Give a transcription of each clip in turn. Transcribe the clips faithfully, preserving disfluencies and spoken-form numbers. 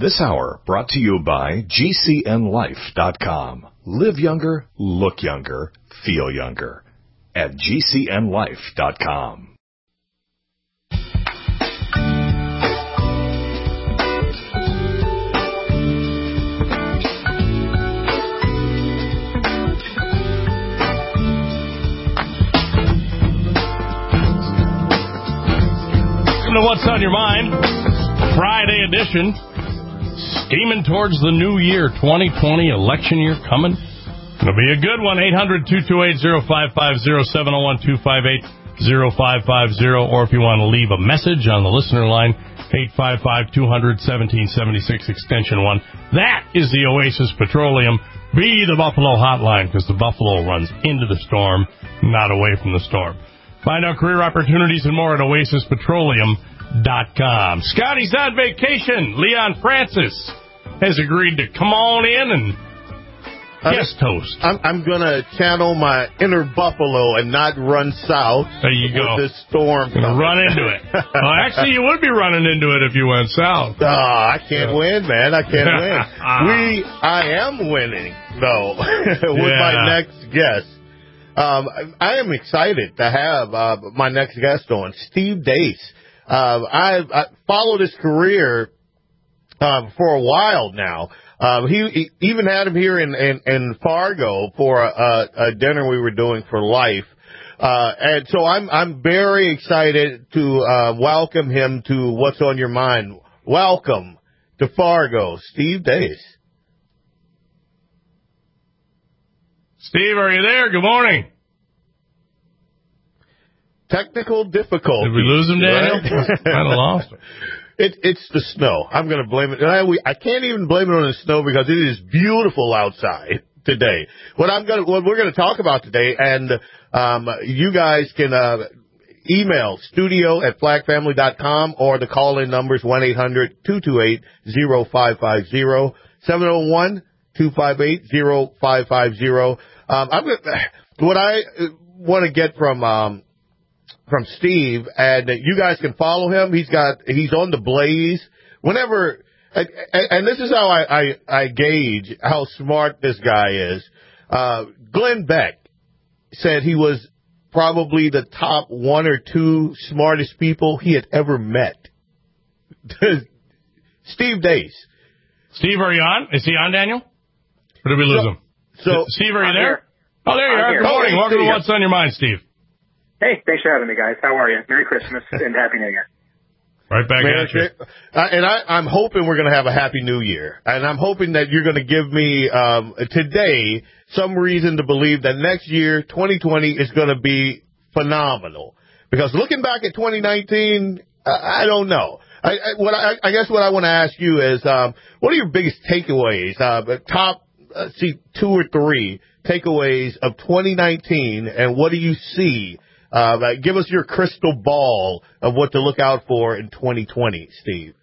This hour brought to you by G C N life dot com. Live younger, look younger, feel younger at G C N life dot com. Welcome to What's on Your Mind, Friday edition. Steaming towards the new year, twenty twenty election year coming. It'll be a good one. eight hundred, two two eight, oh five five oh, seven oh one, two five eight, oh five five oh, or if you want to leave a message on the listener line, eight five five, two hundred, seventeen seventy-six, extension one. That is the Oasis Petroleum. Be the Buffalo hotline, because the Buffalo runs into the storm, not away from the storm. Find out career opportunities and more at oasis petroleum dot com. Scotty's on vacation. Leon Francis has agreed to come on in and guest host. I'm, I'm going to channel my inner Buffalo and not run south. There you go. With this storm. Gonna run into it. Well, actually, you would be running into it if you went south. Oh, I can't yeah. win, man. I can't win. we, I am winning, though, with yeah. my next guest. Um, I am excited to have uh, my next guest on, Steve Deace. Uh, I've I followed his career uh, for a while now. Um, he, he even had him here in, in, in Fargo for a, a dinner we were doing for Life. Uh, and so I'm I'm very excited to uh, welcome him to What's on Your Mind. Welcome to Fargo, Steve Deace. Steve, are you there? Good morning. Technical difficulty. Did we lose him, Daniel? Right? Kind of lost him. It, it's the snow. I'm going to blame it. I, we, I can't even blame it on the snow because it is beautiful outside today. What I'm going to, what we're going to talk about today, and um, you guys can uh, email studio at flag family dot com, or the call-in number is one eight hundred, two two eight, oh five five oh, seven oh one, two five eight, oh five five oh. Um, I'm gonna, what I want to get from um, from Steve, and you guys can follow him. He's got he's on the Blaze. Whenever, and, and this is how I, I, I gauge how smart this guy is. Uh, Glenn Beck said he was probably the top one or two smartest people he had ever met. Steve Deace. Steve, are you on? Is he on, Daniel? Or did we lose so, him? So, Steve, are you I'm there? Here. Oh, there you I'm are. here. Good morning. Oh, Welcome to What's on Your Mind, Steve. Hey, thanks for having me, guys. How are you? Merry Christmas and Happy New Year. Right back Man, at you. Uh, and I, I'm hoping we're going to have a Happy New Year. And I'm hoping that you're going to give me um, today some reason to believe that next year, twenty twenty, is going to be phenomenal. Because looking back at twenty nineteen, uh, I don't know. I, I, what I, I guess what I want to ask you is, um, what are your biggest takeaways, uh, top, uh, see, two or three takeaways of twenty nineteen, and what do you see? Uh, give us your crystal ball of what to look out for in twenty twenty, Steve.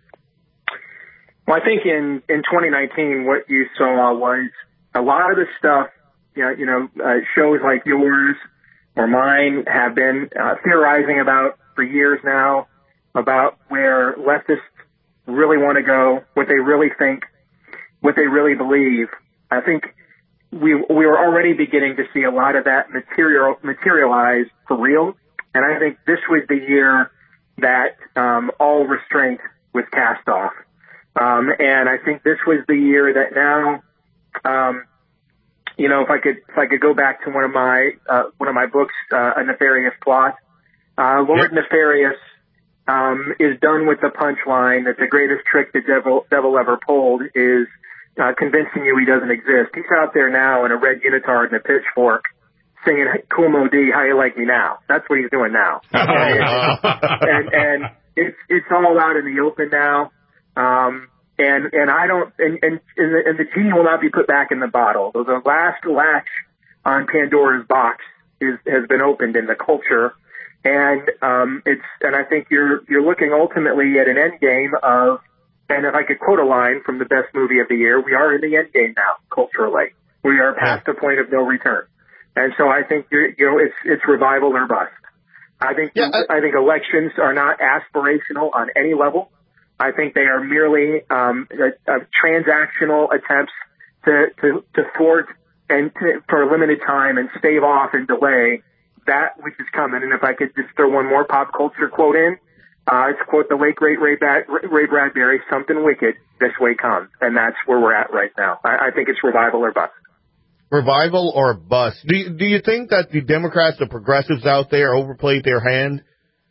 Well, I think in, in twenty nineteen, what you saw was a lot of the stuff, you know, you know uh, shows like yours or mine have been uh, theorizing about for years now, about where leftists really want to go, what they really think, what they really believe. I think we we were already beginning to see a lot of that material materialize for real, and I think this was the year that um, all restraint was cast off. Um, and I think this was the year that now, um, you know, if I could if I could go back to one of my uh, one of my books, uh, A Nefarious Plot, uh, Lord yep. Nefarious um, is done with the punchline that the greatest trick the devil devil ever pulled is Uh, convincing you he doesn't exist. He's out there now in a red unitard and a pitchfork singing Cool Mo D, How You Like Me Now. That's what he's doing now. and, and, and it's, it's all out in the open now. Um, and, and I don't, and, and, and, the, and the genie will not be put back in the bottle. So the last latch on Pandora's box is, has been opened in the culture. And, um, it's, and I think you're, you're looking ultimately at an end game of, and if I could quote a line from the best movie of the year, we are in the end game now, culturally. We are past yeah. the point of no return. And so I think, you know, it's it's revival or bust. I think yeah, I, I think elections are not aspirational on any level. I think they are merely um, a, a transactional attempts to, to, to thwart and to, for a limited time and stave off and delay that which is coming. And if I could just throw one more pop culture quote in, uh, it's quote the late great Ray, Bad, Ray Bradbury, something wicked this way comes. And that's where we're at right now. I, I think it's revival or bust. Revival or bust. Do you, do you think that the Democrats, the progressives out there, overplayed their hand?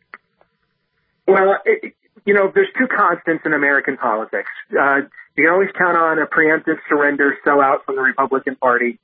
Well, it, you know, there's two constants in American politics. Uh, you can always count on a preemptive surrender sellout from the Republican Party.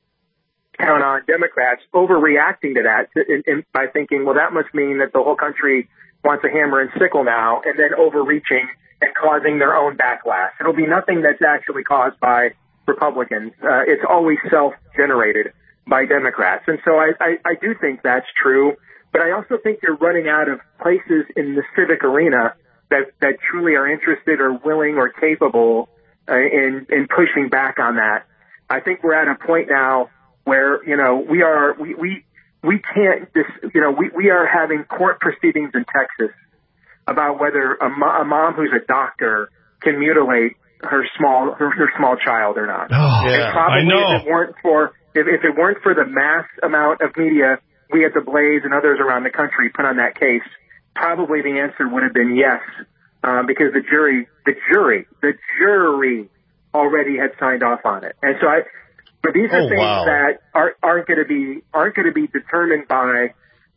Count on Democrats overreacting to that to, in, in, by thinking, well, that must mean that the whole country wants a hammer and sickle now, and then overreaching and causing their own backlash. It'll be nothing that's actually caused by Republicans. Uh, it's always self-generated by Democrats. And so I, I, I do think that's true. But I also think you're running out of places in the civic arena that, that truly are interested or willing or capable uh, in, in pushing back on that. I think we're at a point now where, you know, we are, we, we, we can't, this, you know, we, we are having court proceedings in Texas about whether a, mo- a mom who's a doctor can mutilate her small, her, her small child or not. Oh, and yeah, probably I know. if it weren't for, if, if it weren't for the mass amount of media we at the Blaze and others around the country put on that case, probably the answer would have been yes, um, because the jury, the jury, the jury already had signed off on it. And so I, but these are oh, things wow. that are, aren't going to be, aren't going to be determined by,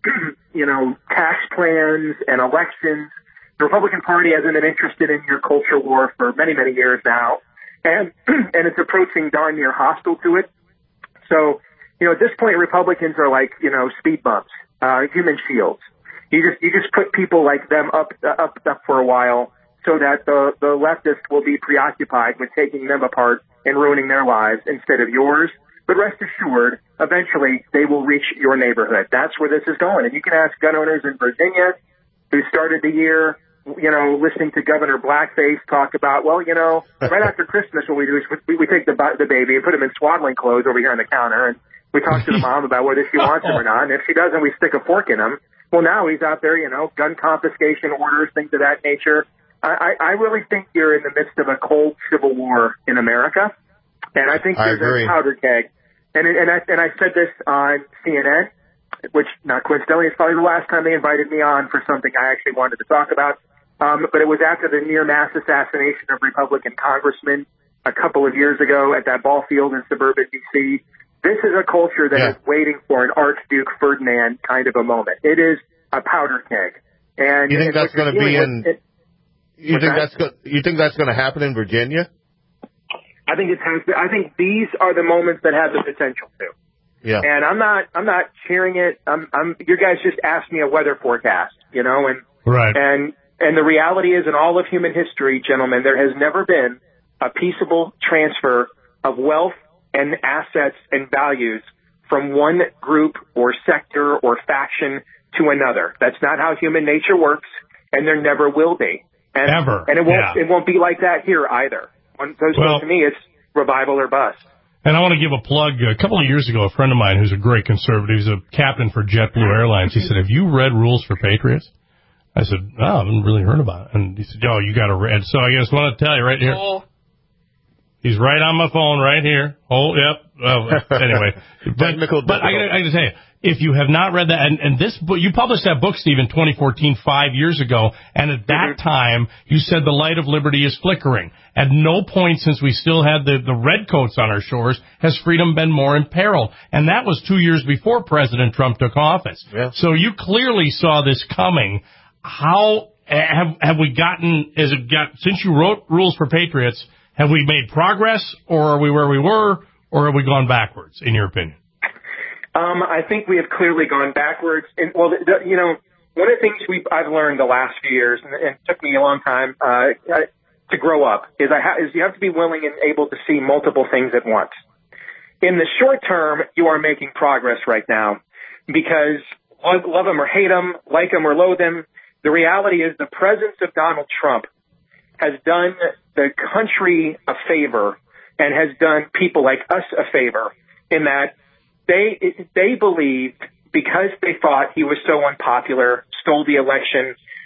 you know, tax plans and elections. The Republican Party hasn't been interested in your culture war for many, many years now, and and it's approaching darn near hostile to it. So, you know, at this point, Republicans are like, you know, speed bumps, uh, human shields. You just you just put people like them up up up for a while, so that the the leftists will be preoccupied with taking them apart and ruining their lives instead of yours. But rest assured, eventually they will reach your neighborhood. That's where this is going. And you can ask gun owners in Virginia who started the year, you know, listening to Governor Blackface talk about, well, you know, right after Christmas, what we do is we, we take the the baby and put him in swaddling clothes over here on the counter, and we talk to the mom about whether she wants him or not. And if she doesn't, we stick a fork in him. Well, now he's out there, you know, gun confiscation orders, things of that nature. I, I really think you're in the midst of a cold civil war in America, and I think there's a powder keg. And and I and I said this on C N N, which not coincidentally is probably the last time they invited me on for something I actually wanted to talk about. Um, but it was after the near mass assassination of Republican congressmen a couple of years ago at that ball field in suburban D C. This is a culture that yeah. is waiting for an Archduke Ferdinand kind of a moment. It is a powder keg. And you think and that's going to be in? It, you think that? that's go, you think that's going to happen in Virginia? I think it has. I think these are the moments that have the potential to. Yeah. And I'm not. I'm not cheering it. I'm. I'm. You guys just asked me a weather forecast, you know, and right. And and the reality is, in all of human history, gentlemen, there has never been a peaceable transfer of wealth and assets and values from one group or sector or faction to another. That's not how human nature works, and there never will be. And, Ever. And it won't. Yeah. It won't be like that here either. So, well, to me, it's revival or bust. And I want to give a plug. A couple of years ago, a friend of mine who's a great conservative, he's a captain for JetBlue Airlines. He said, "Have you read Rules for Patriots?" I said, "Oh, I haven't really heard about it." And he said, "Oh, you got to read." So I just want to tell you right here. Oh. He's right on my phone right here. Oh, yep. Oh, anyway. but but I, I got to tell you, if you have not read that, and, and this book, you published that book, Steve, in twenty fourteen, five years ago, and at that mm-hmm. time, you said the light of liberty is flickering. At no point since we still had the, the redcoats on our shores has freedom been more in peril. And that was two years before President Trump took office. Yeah. So you clearly saw this coming. How have have we gotten, as it got, since you wrote Rules for Patriots, have we made progress, or are we where we were, or have we gone backwards, in your opinion? Um, I think we have clearly gone backwards. And, well, the, the, you know, one of the things we've, I've learned the last few years, and, and it took me a long time uh, to grow up, is, I ha- is you have to be willing and able to see multiple things at once. In the short term, you are making progress right now because love, love him or hate him, like him or loathe him, the reality is the presence of Donald Trump has done the country a favor and has done people like us a favor in that they they believed, because they thought he was so unpopular, stole the election,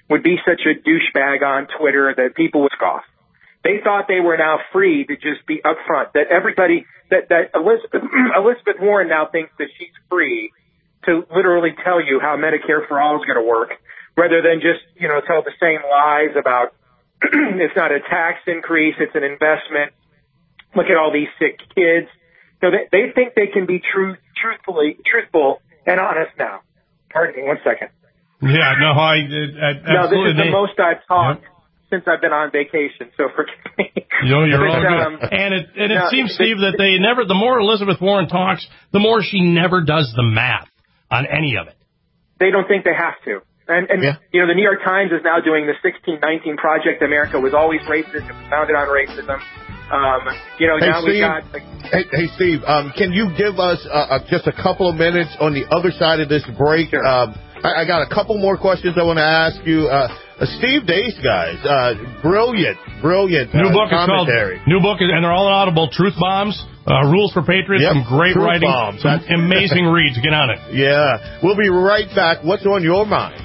would be such a douchebag on Twitter that people would scoff. They thought they were now free to just be upfront, that everybody, that, that Elizabeth, Elizabeth Warren now thinks that she's free to literally tell you how Medicare for All is going to work, rather than just, you know, tell the same lies about it's not a tax increase, it's an investment. Look at all these sick kids. So they, they think they can be true, truthfully, truthful and honest now. Pardon me, one second. Yeah, no, I, I, I no, this is the most I've talked yep. since I've been on vacation, so forgive me. You know, you're all good. Um, and it, and it no, seems, Steve, that they never, the more Elizabeth Warren talks, the more she never does the math on any of it. They don't think they have to. And, and yeah. you know, the New York Times is now doing the sixteen nineteen Project America was always racist. It was founded on racism. Um, you know, hey, now Steve, we got... Like, hey, hey, Steve, um, can you give us uh, uh, just a couple of minutes on the other side of this break? Sure. Um, I, I got a couple more questions I want to ask you. Uh, uh, Steve Deace, guys, uh, brilliant, brilliant uh, new book commentary. Is called, new book, is, and they're all Audible, Truth Bombs, uh, Rules for Patriots, yep. some great Truth writing, bombs. some amazing reads. Get on it. Yeah. We'll be right back. What's on your mind?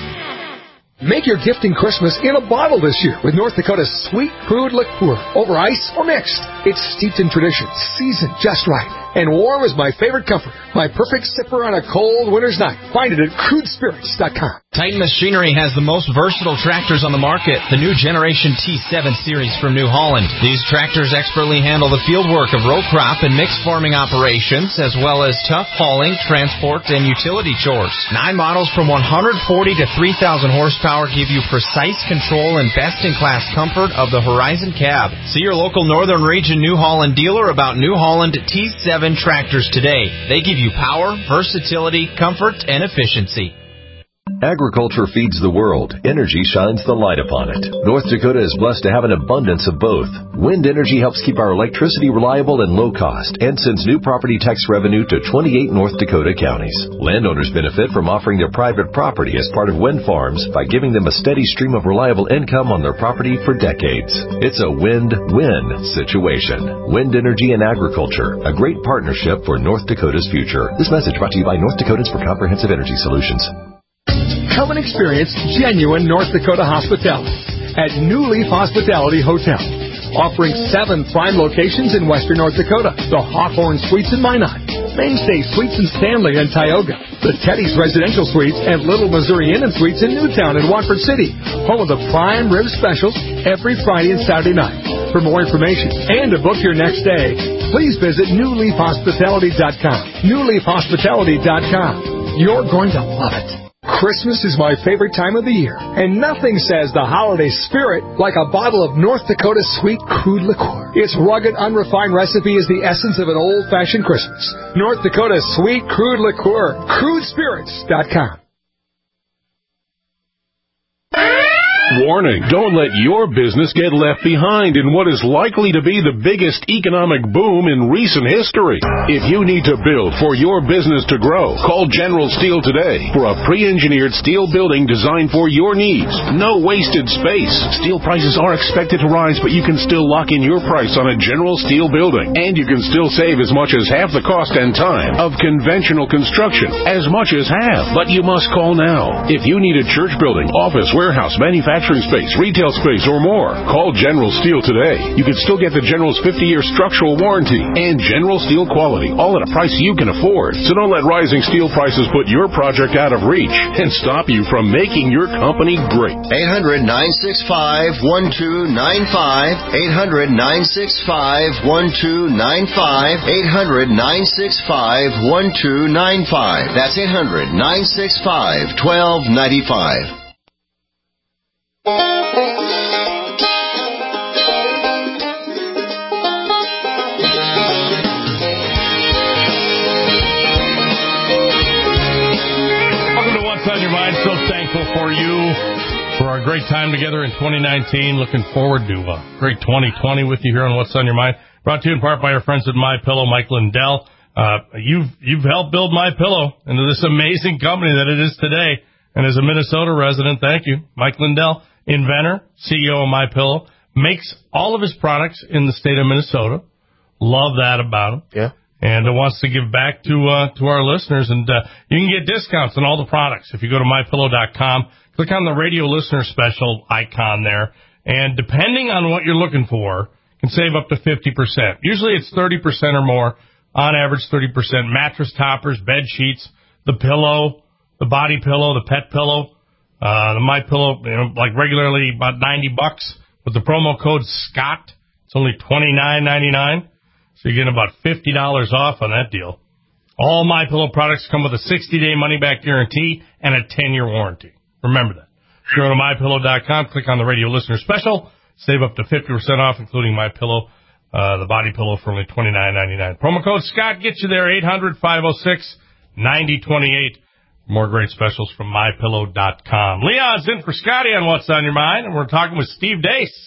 Make your gifting Christmas in a bottle this year with North Dakota's sweet crude liqueur, over ice or mixed. It's steeped in tradition, seasoned just right, and warm is my favorite comforter. My perfect sipper on a cold winter's night. Find it at crude spirits dot com. Titan Machinery has the most versatile tractors on the market, the new Generation T seven series from New Holland. These tractors expertly handle the field work of row crop and mixed farming operations, as well as tough hauling, transport, and utility chores. Nine models from one hundred forty to three thousand horsepower give you precise control and best-in-class comfort of the Horizon cab. See your local Northern Region New Holland dealer about New Holland T seven tractors today. They give you power, versatility, comfort, and efficiency. Agriculture feeds the world. Energy shines the light upon it. North Dakota is blessed to have an abundance of both. Wind energy helps keep our electricity reliable and low cost and sends new property tax revenue to twenty-eight North Dakota counties. Landowners benefit from offering their private property as part of wind farms by giving them a steady stream of reliable income on their property for decades. It's a win-win situation. Wind energy and agriculture, a great partnership for North Dakota's future. This message brought to you by North Dakotans for Comprehensive Energy Solutions. Come and experience genuine North Dakota hospitality at New Leaf Hospitality Hotel, offering seven prime locations in western North Dakota: the Hawthorne Suites in Minot, Mainstay Suites in Stanley and Tioga, the Teddy's Residential Suites and Little Missouri Inn and Suites in Newtown and Watford City, home of the prime rib specials every Friday and Saturday night. For more information and to book your next stay, please visit new leaf hospitality dot com. new leaf hospitality dot com. You're going to love it. Christmas is my favorite time of the year, and nothing says the holiday spirit like a bottle of North Dakota sweet crude liqueur. Its rugged, unrefined recipe is the essence of an old-fashioned Christmas. North Dakota sweet crude liqueur. crude spirits dot com. Warning, don't let your business get left behind in what is likely to be the biggest economic boom in recent history. If you need to build for your business to grow, call General Steel today for a pre-engineered steel building designed for your needs. No wasted space. Steel prices are expected to rise, but you can still lock in your price on a General Steel building. And you can still save as much as half the cost and time of conventional construction. As much as half. But you must call now. If you need a church building, office, warehouse, manufacturing space, retail space, or more, call General Steel today. You can still get the General's fifty-year structural warranty and General Steel quality, all at a price you can afford. So don't let rising steel prices put your project out of reach and stop you from making your company great. eight hundred, nine six five, one two nine five. eight hundred, nine six five, one two nine five. eight hundred, nine six five, one two nine five. That's eight hundred, nine six five, one two nine five. On your mind, so thankful for you for our great time together in twenty nineteen. Looking forward to a great twenty twenty with you here on What's on Your Mind. Brought to you in part by our friends at MyPillow, Mike Lindell. Uh, you've you've helped build MyPillow into this amazing company that it is today. And as a Minnesota resident, thank you, Mike Lindell, inventor, C E O of MyPillow, makes all of his products in the state of Minnesota. Love that about him. Yeah. And uh, wants to give back to uh, to our listeners. And uh, you can get discounts on all the products if you go to my pillow dot com. Click on the radio listener special icon there, and depending on what you're looking for, you can save up to fifty percent. Usually it's thirty percent or more. On average, thirty percent. Mattress toppers, bed sheets, the pillow, the body pillow, the pet pillow, uh, the My Pillow, you know, like regularly about ninety bucks. With the promo code SCOTT, it's only twenty-nine ninety-nine. So you're getting about fifty dollars off on that deal. All My Pillow products come with a sixty-day money-back guarantee and a ten-year warranty. Remember that. Go to my pillow dot com, click on the radio listener special, save up to fifty percent off, including My Pillow, uh, the body pillow for only twenty-nine ninety-nine. Promo code Scott gets you there, eight hundred, five oh six, ninety twenty-eight. More great specials from my pillow dot com. Leon's in for Scotty on What's on Your Mind, and we're talking with Steve Deace.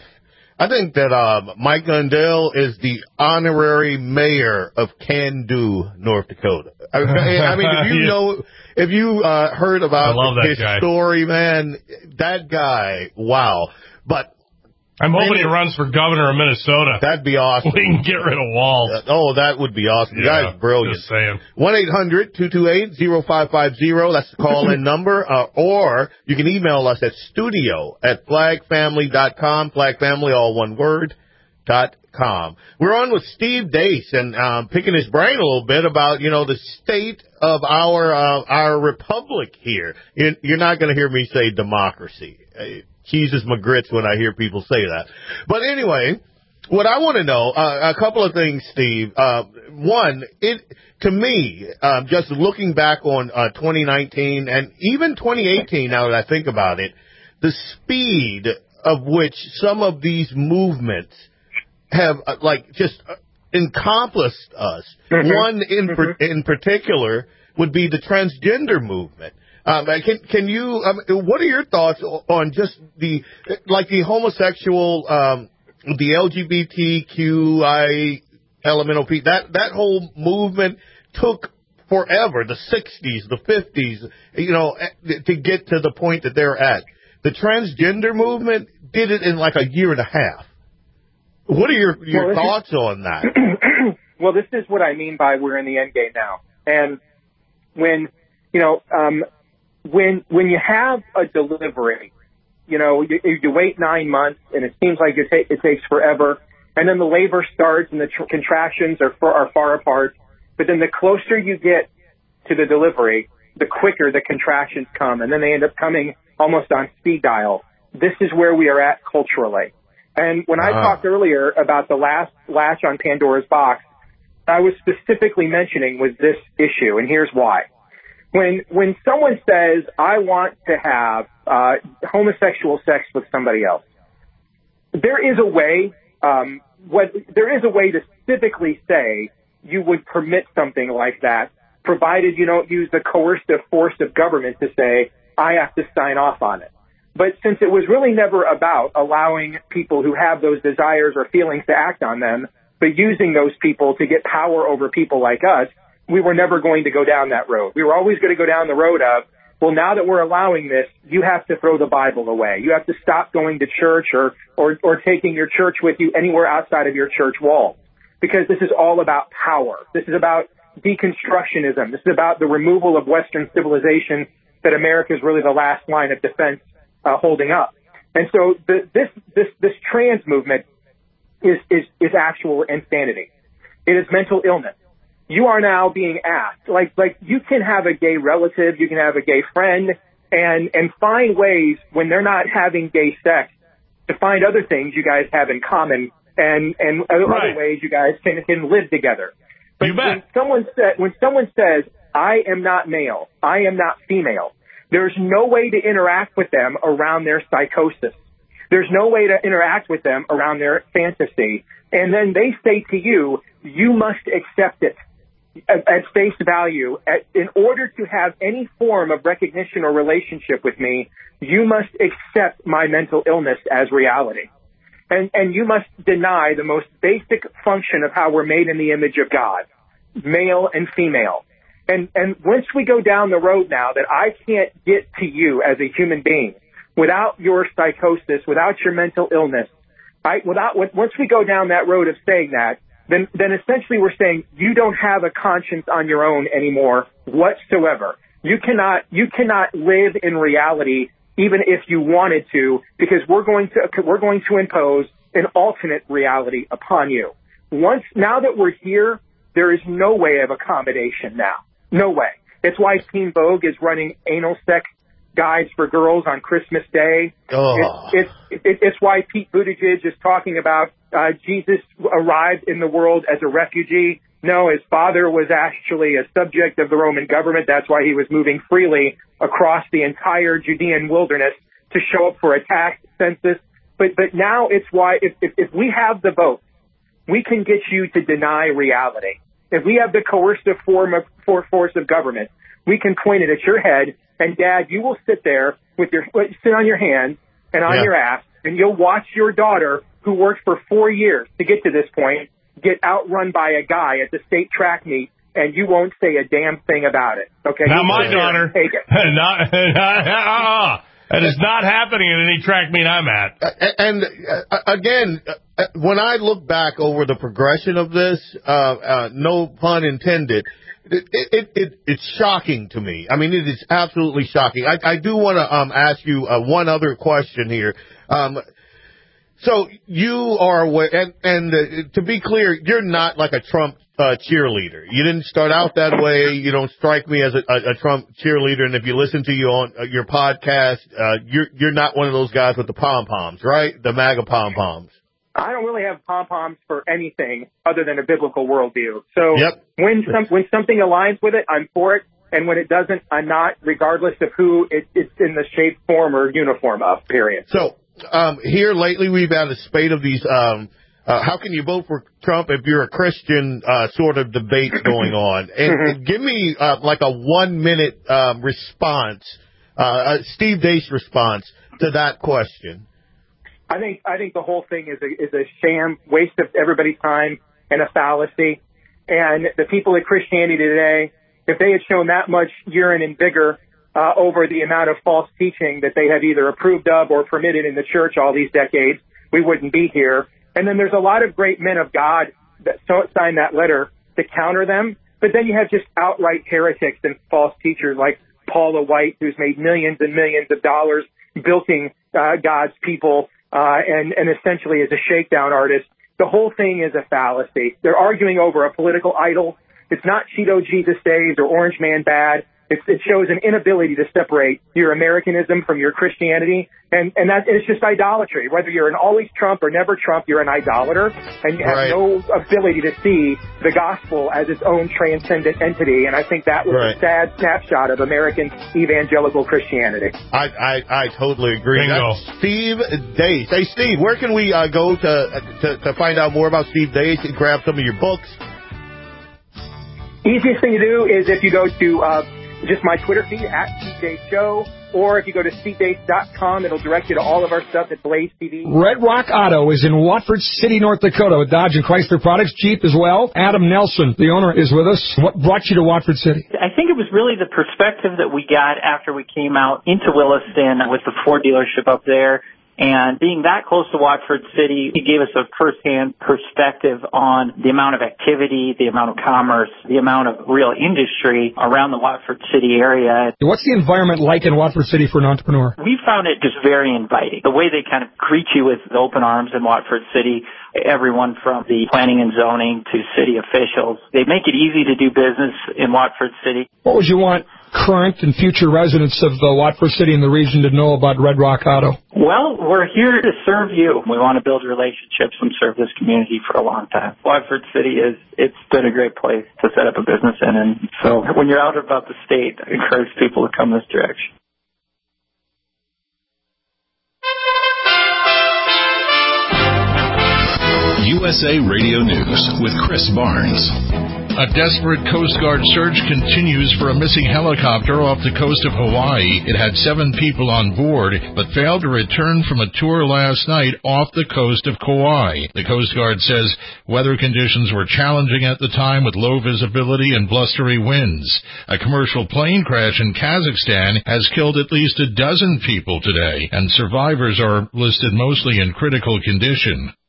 I think that um, Mike Lindell is the honorary mayor of Can Do, North Dakota. I, I mean, if you Yeah. know, if you uh, heard about his guy. story, man, that guy, wow. But I'm hoping he runs for governor of Minnesota. That'd be awesome. We can get rid of Walz. Uh, oh, that would be awesome. The Yeah, guy's brilliant. just saying. one eight hundred two two eight oh five five oh. That's the call-in number. Uh, or you can email us at studio at flag family dot com. Flag Family, all one word, dot com. We're on with Steve Deace and um, picking his brain a little bit about, you know, the state of our uh, our republic here. You're, you're not going to hear me say democracy. It cheeses my grits when I hear people say that. But anyway, what I want to know, uh, a couple of things, Steve. Uh, one, it to me, uh, just looking back on uh, twenty nineteen and even twenty eighteen, now that I think about it, the speed of which some of these movements have, uh, like, just uh, encompassed us. Mm-hmm. One in Mm-hmm. per, in particular would be the transgender movement. Um, can can you? Um, what are your thoughts on just the like the homosexual, um, the L G B T Q I elemental P? That that whole movement took forever. The sixties, the fifties, you know, to get to the point that they're at. The transgender movement did it in like a year and a half. What are your your well, thoughts on that? Well, this is what I mean by we're in the end game now, and when you know. Um, When when you have a delivery, you know, you, you wait nine months and it seems like it, ta- it takes forever, and then the labor starts and the tr- contractions are, far, are far apart. But then the closer you get to the delivery, the quicker the contractions come, and then they end up coming almost on speed dial. This is where we are at culturally. And when I Wow. talked earlier about the last latch on Pandora's box, I was specifically mentioning was this issue, and here's why. When when someone says, I want to have uh, homosexual sex with somebody else, there is a way, um, what, there is a way to civically say you would permit something like that, provided you don't use the coercive force of government to say, I have to sign off on it. But since it was really never about allowing people who have those desires or feelings to act on them, but using those people to get power over people like us, we were never going to go down that road. We were always going to go down the road of, well, now that we're allowing this, you have to throw the Bible away. You have to stop going to church or, or, or taking your church with you anywhere outside of your church walls. Because this is all about power. This is about deconstructionism. This is about the removal of Western civilization that America is really the last line of defense uh, holding up. And so the, this, this, this trans movement is, is, is actual insanity. It is mental illness. You are now being asked, like, like you can have a gay relative, you can have a gay friend, and, and find ways when they're not having gay sex to find other things you guys have in common and, and other, Right. other ways you guys can, can live together. But You bet. when someone said, when someone says, I am not male, I am not female, there's no way to interact with them around their psychosis. There's no way to interact with them around their fantasy. And then they say to you, you must accept it at, at face value. At, in order to have any form of recognition or relationship with me, you must accept my mental illness as reality. And, and you must deny the most basic function of how we're made in the image of God, male and female. And, and once we go down the road now that I can't get to you as a human being without your psychosis, without your mental illness, I, without, once we go down that road of saying that, then, then essentially we're saying you don't have a conscience on your own anymore whatsoever. You cannot, you cannot live in reality even if you wanted to, because we're going to we're going to impose an alternate reality upon you. Once now that we're here, there is no way of accommodation now. No way. It's why Teen Vogue is running anal sex guides for girls on Christmas Day. Oh. It's, it's, it, it's why Pete Buttigieg is talking about uh, Jesus arrived in the world as a refugee. No, his father was actually a subject of the Roman government. That's why he was moving freely across the entire Judean wilderness to show up for a tax census. But but now it's why if, if, if we have the vote, we can get you to deny reality. If we have the coercive form of for force of government, we can point it at your head, and Dad, you will sit there with your sit on your hands and on yeah. your ass, and you'll watch your daughter, who worked for four years to get to this point, get outrun by a guy at the state track meet, and you won't say a damn thing about it. Okay? Now, you my daughter, take it. not, uh, that is not happening at any track meet I'm at. Uh, and uh, again, uh, when I look back over the progression of this, uh, uh, no pun intended, it, it, it, it's shocking to me. I mean, it is absolutely shocking. I, I do want to um, ask you uh, one other question here. Um, so you are aware, and, and uh, to be clear, you're not like a Trump uh, cheerleader. You didn't start out that way. You don't strike me as a, a, a Trump cheerleader. And if you listen to you on uh, your podcast, uh, you're you're not one of those guys with the pom poms, right? The MAGA pom poms. I don't really have pom-poms for anything other than a biblical worldview. So yep. when some, when something aligns with it, I'm for it. And when it doesn't, I'm not, regardless of who it, it's in the shape, form, or uniform of, period. So um, here lately we've had a spate of these, um, uh, how can you vote for Trump if you're a Christian uh, sort of debate going on. And, mm-hmm. and give me uh, like a one-minute um, response, uh, uh, Steve Deace response to that question. I think I think the whole thing is a, is a sham, waste of everybody's time, and a fallacy. And the people at Christianity today, if they had shown that much urine and vigor uh, over the amount of false teaching that they have either approved of or permitted in the church all these decades, we wouldn't be here. And then there's a lot of great men of God that signed that letter to counter them. But then you have just outright heretics and false teachers like Paula White, who's made millions and millions of dollars bilking uh, God's people. Uh, and, and essentially is a shakedown artist. The whole thing is a fallacy. They're arguing over a political idol. It's not Cheeto Jesus Days or Orange Man Bad. It's, it shows an inability to separate your Americanism from your Christianity. And, and that is just idolatry. Whether you're an always Trump or never Trump, you're an idolater. And you have right. no ability to see the gospel as its own transcendent entity. And I think that was right. a sad snapshot of American evangelical Christianity. I, I, I totally agree. Bingo. That's Steve Deace. Hey, Steve, where can we uh, go to, to to find out more about Steve Deace and grab some of your books? Easiest thing to do is if you go to uh, just my Twitter feed, at Steve Deace Show, or if you go to steve deace dot com, it'll direct you to all of our stuff at Blaze T V. Red Rock Auto is in Watford City, North Dakota, with Dodge and Chrysler products, Jeep as well. Adam Nelson, the owner, is with us. What brought you to Watford City? I think it was really the perspective that we got after we came out into Williston with the Ford dealership up there. And being that close to Watford City, it gave us a firsthand perspective on the amount of activity, the amount of commerce, the amount of real industry around the Watford City area. What's the environment like in Watford City for an entrepreneur? We found it just very inviting. The way they kind of greet you with open arms in Watford City, everyone from the planning and zoning to city officials, they make it easy to do business in Watford City. What would you want current and future residents of uh, Watford City and the region to know about Red Rock Auto? Well, we're here to serve you. We want to build relationships and serve this community for a long time. Watford City is, it's been a great place to set up a business in. And so when you're out about the state, I encourage people to come this direction. U S A Radio News with Chris Barnes. A desperate Coast Guard search continues for a missing helicopter off the coast of Hawaii. It had seven people on board, but failed to return from a tour last night off the coast of Kauai. The Coast Guard says weather conditions were challenging at the time with low visibility and blustery winds. A commercial plane crash in Kazakhstan has killed at least a dozen people today, and survivors are listed mostly in critical condition.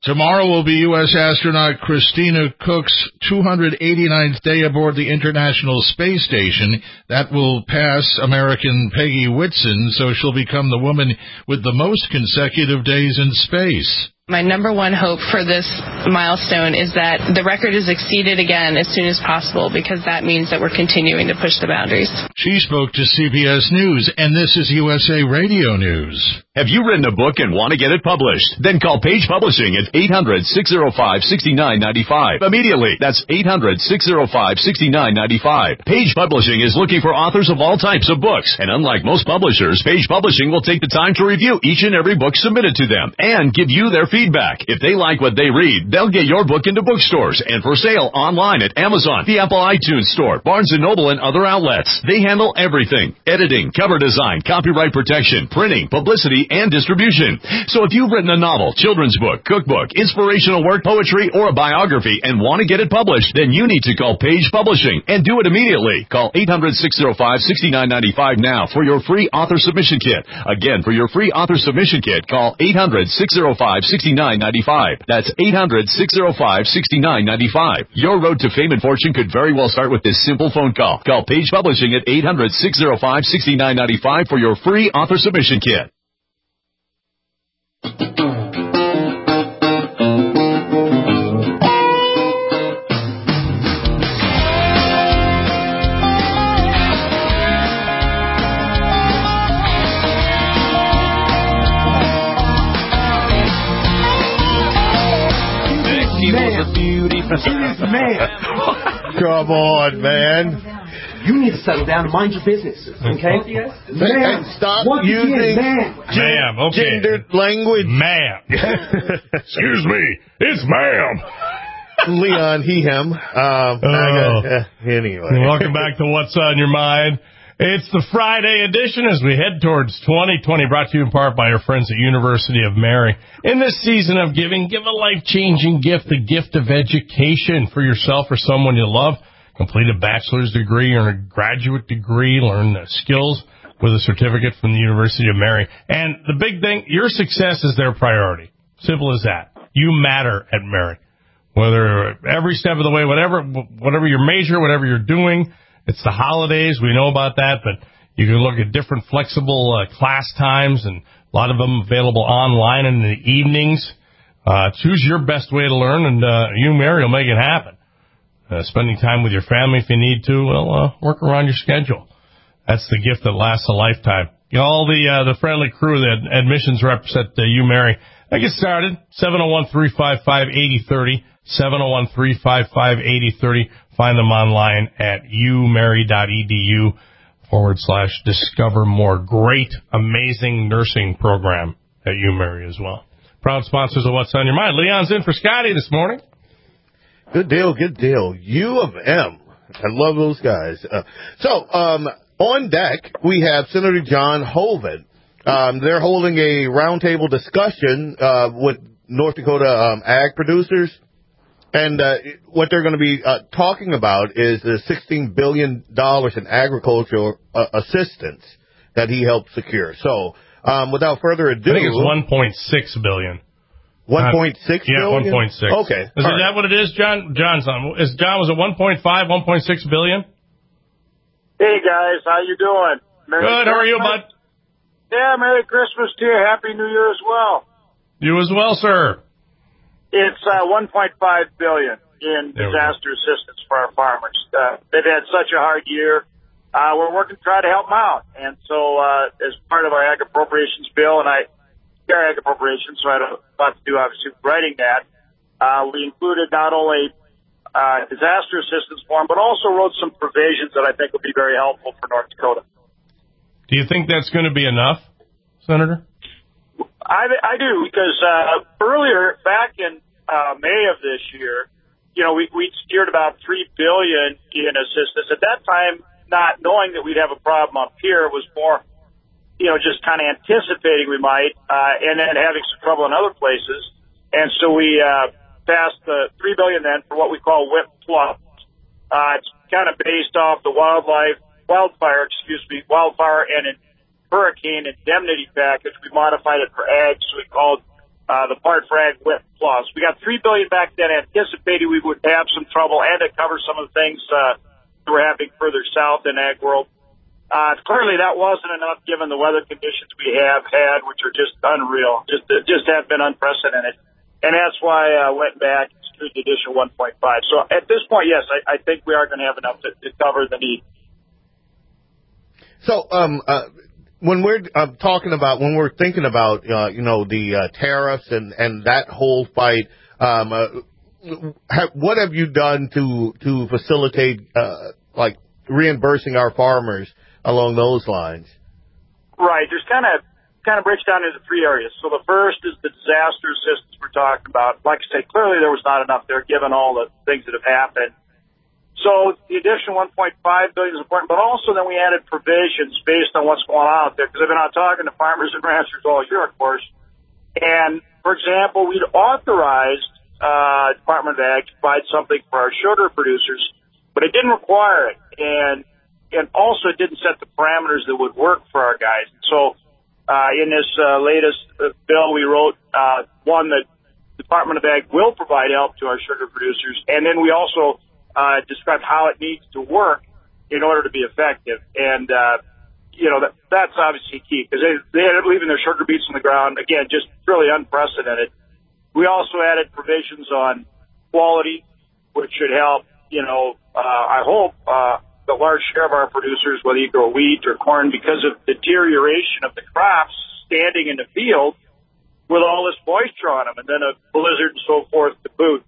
Tomorrow will be U S astronaut Christina Koch's two hundred eighty-ninth day aboard the International Space Station. That will pass American Peggy Whitson, so she'll become the woman with the most consecutive days in space. My number one hope for this milestone is that the record is exceeded again as soon as possible, because that means that we're continuing to push the boundaries. She spoke to C B S News, and this is U S A Radio News. Have you written a book and want to get it published? Then call Page Publishing at eight hundred, six oh five, six nine nine five. Immediately. That's eight hundred, six oh five, six nine nine five. Page Publishing is looking for authors of all types of books. And unlike most publishers, Page Publishing will take the time to review each and every book submitted to them and give you their feedback. If they like what they read, they'll get your book into bookstores and for sale online at Amazon, the Apple iTunes Store, Barnes and Noble, and other outlets. They handle everything: editing, cover design, copyright protection, printing, publicity, and distribution. So if you've written a novel, children's book, cookbook, inspirational work, poetry, or a biography and want to get it published, then you need to call Page Publishing and do it immediately. Call eight hundred, six oh five, six nine nine five now for your free author submission kit. Again, for your free author submission kit, call eight hundred, six oh five, six nine nine five. That's eight hundred, six oh five, six nine nine five. Your road to fame and fortune could very well start with this simple phone call. Call Page Publishing at eight hundred, six oh five, six nine nine five for your free author submission kit. Man. Come on, man. You need to settle down and mind your business, okay? Ma'am, stop using ma'am. Ma'am, okay. gendered language. Ma'am. Excuse me, it's ma'am. Leon, he, him. Um, oh. got, uh, anyway. Welcome back to What's on Your Mind. It's the Friday edition as we head towards twenty twenty, brought to you in part by our friends at University of Mary. In this season of giving, give a life-changing gift, the gift of education for yourself or someone you love. Complete a bachelor's degree or a graduate degree, learn the skills with a certificate from the University of Mary. And the big thing, your success is their priority. Simple as that. You matter at Mary. Whether every step of the way, whatever, whatever your major, whatever you're doing. It's the holidays. We know about that, but you can look at different flexible uh, class times, and a lot of them available online in the evenings. Uh, choose your best way to learn, and uh, you, Mary, will make it happen. Uh, spending time with your family if you need to, well, uh, work around your schedule. That's the gift that lasts a lifetime. You know, all the uh, the friendly crew, the admissions reps at uh, U Mary, they get started. seven oh one, three five five, eight oh three oh. seven oh one, three five five, eight oh three oh. Find them online at umary.edu forward slash discover more. Great, amazing nursing program at UMary as well. Proud sponsors of What's on Your Mind. Leon's in for Scotty this morning. Good deal, good deal. U of M. I love those guys. Uh, so, um, on deck, we have Senator John Hoeven. Um, they're holding a roundtable discussion uh, with North Dakota um, ag producers. And uh, what they're going to be uh, talking about is the sixteen billion dollars in agricultural uh, assistance that he helped secure. So, um, without further ado... I think it's one point six billion dollars. one point six uh, billion dollars? Yeah, one point six. Okay. Is right. that what it is, John? John's on. Is John, was it one point five, one point six billion dollars? Hey, guys. How you doing? Merry Good. Christmas. How are you, bud? Yeah, Merry Christmas to you. Happy New Year as well. You as well, sir. It's uh, one point five billion dollars in disaster assistance for our farmers. Uh, they've had such a hard year. Uh, we're working to try to help them out. And so uh, as part of our ag appropriations bill, and I our ag appropriations, so I don't have to do, obviously, writing that, uh, we included not only uh, disaster assistance for them, but also wrote some provisions that I think will be very helpful for North Dakota. Do you think that's going to be enough, Senator? I, I do, because uh, earlier, back in uh, May of this year, you know, we, we secured about three billion dollars in assistance. At that time, not knowing that we'd have a problem up here, it was more, you know, just kind of anticipating we might, uh, and then having some trouble in other places. And so we uh, passed the three billion dollars then for what we call W I P Plus. Uh, it's kind of based off the wildlife, wildfire, excuse me, wildfire and hurricane indemnity package. We modified it for ag, so we called uh, the part for Ag W I P Plus. We got three billion dollars back then, anticipated we would have some trouble and to cover some of the things uh, that were happening further south in Ag World. Uh, clearly that wasn't enough given the weather conditions we have had, which are just unreal, just just have been unprecedented. And that's why I uh, went back and screwed the additional one point five. So at this point, yes, I, I think we are going to have enough to, to cover the need. So um, uh, when we're uh, talking about, when we're thinking about, uh, you know, the uh, tariffs and, and that whole fight, um, uh, have, what have you done to to facilitate, uh, like, reimbursing our farmers along those lines? Right. There's kind of kind of breaks down into three areas. So the first is the disaster assistance we're talking about. Like I say, clearly there was not enough there given all the things that have happened. So the additional one point five billion dollars is important, but also then we added provisions based on what's going on out there, because I've been out talking to farmers and ranchers all year, of course. And, for example, we'd authorized uh Department of Ag to provide something for our sugar producers, but it didn't require it. And and also it didn't set the parameters that would work for our guys. So uh in this uh, latest uh, bill we wrote, uh one, that the Department of Ag will provide help to our sugar producers, and then we also uh described how it needs to work in order to be effective. And uh you know, that that's obviously key, because they, they ended up leaving their sugar beets on the ground, again, just really unprecedented. We also added provisions on quality, which should help, you know, uh I hope uh the large share of our producers, whether you grow wheat or corn, because of deterioration of the crops standing in the field with all this moisture on them, and then a blizzard and so forth to boot.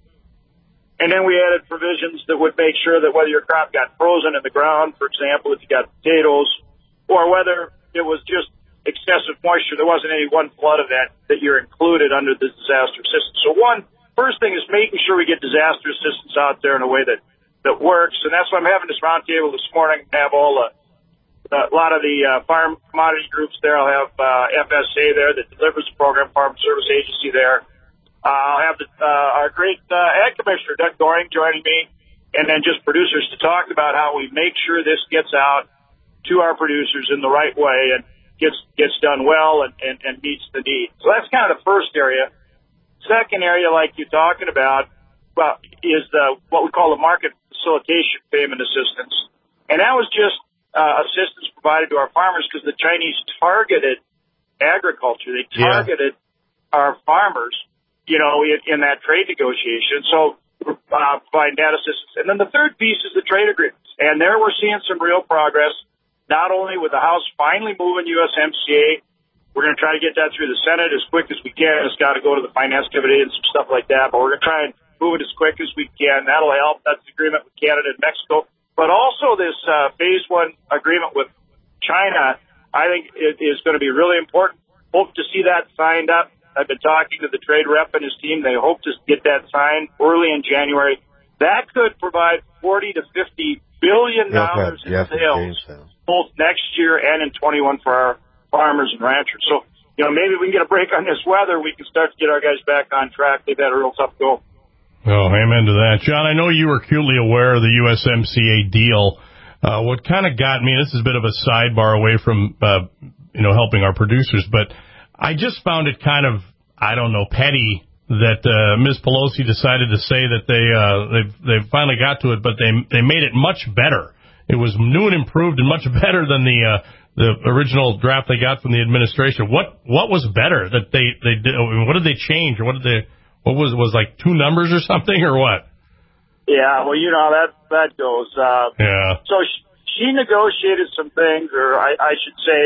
And then we added provisions that would make sure that whether your crop got frozen in the ground, for example, if you got potatoes, or whether it was just excessive moisture, there wasn't any one flood event that you're included under the disaster assistance. So one, first thing is making sure we get disaster assistance out there in a way that that works, and that's why I'm having this roundtable this morning. I have all the, uh, a lot of the uh, farm commodity groups there. I'll have uh, F S A there that delivers the program, Farm Service Agency there. Uh, I'll have the, uh, our great uh, Ag Commissioner, Doug Goring, joining me, and then just producers to talk about how we make sure this gets out to our producers in the right way and gets gets done well and, and, and meets the need. So that's kind of the first area. Second area, like you're talking about, well, is the what we call the market facilitation payment assistance. And that was just uh, assistance provided to our farmers because the Chinese targeted agriculture. They targeted yeah. our farmers, you know, in, in that trade negotiation. So we're uh, providing that assistance. And then the third piece is the trade agreements. And there we're seeing some real progress, not only with the House finally moving U S M C A. We're going to try to get that through the Senate as quick as we can. It's got to go to the Finance Committee and some stuff like that. But we're going to try and move it as quick as we can. That'll help. That's the agreement with Canada and Mexico. But also this uh, phase one agreement with China, I think it is going to be really important. Hope to see that signed up. I've been talking to the trade rep and his team. They hope to get that signed early in January. That could provide forty to fifty billion dollars in sales both next year and in twenty-one for our farmers and ranchers. So, you know, maybe we can get a break on this weather. We can start to get our guys back on track. They've had a real tough go. Oh, amen to that. John, I know you were acutely aware of the U S M C A deal. Uh, what kind of got me, this is a bit of a sidebar away from, uh, you know, helping our producers, but I just found it kind of, I don't know, petty that uh, Miz Pelosi decided to say that they uh, they've, they've finally got to it, but they they made it much better. It was new and improved and much better than the uh, the original draft they got from the administration. What what was better that they they did? What did they change, or what did they? What was was like two numbers or something, or what? Yeah, well, you know that that goes. Uh, yeah. So she, she negotiated some things, or I, I should say,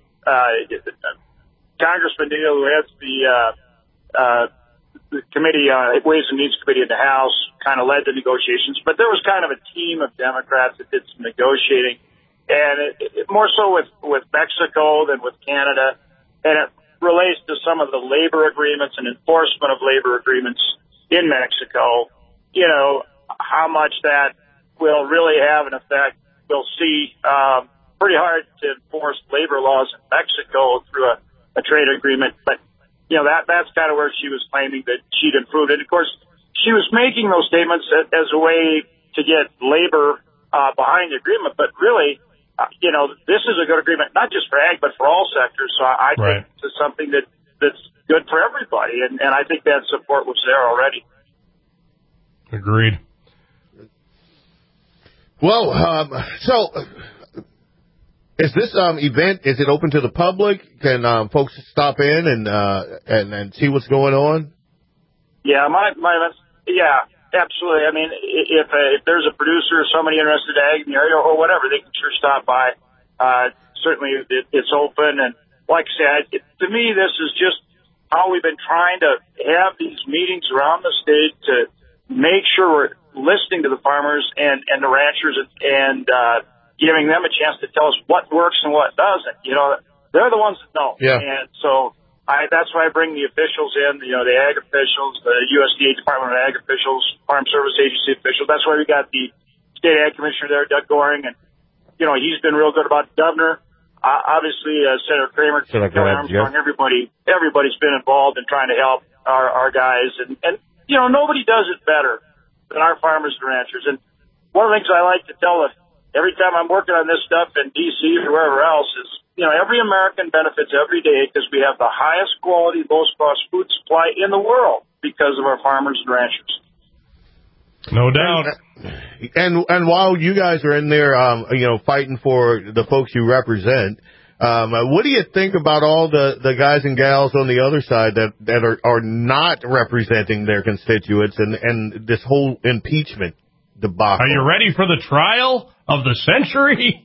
uh, Congressman Neal, who heads the uh, uh, the committee, uh, Ways and Means Committee in the House, kind of led the negotiations. But there was kind of a team of Democrats that did some negotiating, and it, it, more so with with Mexico than with Canada, and it relates to some of the labor agreements and enforcement of labor agreements in Mexico. You know, how much that will really have an effect. We'll see um, pretty hard to enforce labor laws in Mexico through a, a trade agreement. But, you know, that that's kind of where she was claiming that she'd improved it. Of course, she was making those statements as a way to get labor uh, behind the agreement. But really, Uh, you know, this is a good agreement, not just for ag, but for all sectors. So I right. think this is something that that's good for everybody. And, and I think that support was there already. Agreed. Well, um, so is this um, event, is it open to the public? Can um, folks stop in and, uh, and and see what's going on? Yeah, my, my, yeah, absolutely. I mean, if uh, if there's a producer or somebody interested in ag in the area or whatever, they can sure stop by. Uh, certainly it, it's open. And like I said, it, to me, this is just how we've been trying to have these meetings around the state to make sure we're listening to the farmers and, and the ranchers and, and uh, giving them a chance to tell us what works and what doesn't. You know, they're the ones that know. Yeah. And so I, that's why I bring the officials in, you know, the ag officials, the U S D A Department of Ag officials, Farm Service Agency officials. That's why we got the state ag commissioner there, Doug Goring, and, you know, he's been real good about the governor. Uh, obviously, uh, Senator Kramer, Senator Kelly Armstrong, yeah. everybody, everybody's been involved in trying to help our, our guys. And, and, you know, nobody does it better than our farmers and ranchers. And one of the things I like to tell us every time I'm working on this stuff in D C or wherever else is, you know, every American benefits every day because we have the highest quality, lowest cost food supply in the world because of our farmers and ranchers. No doubt. And and while you guys are in there, um, you know, fighting for the folks you represent, um, what do you think about all the, the guys and gals on the other side that, that are, are not representing their constituents and, and this whole impeachment debacle? Are you ready for the trial of the century?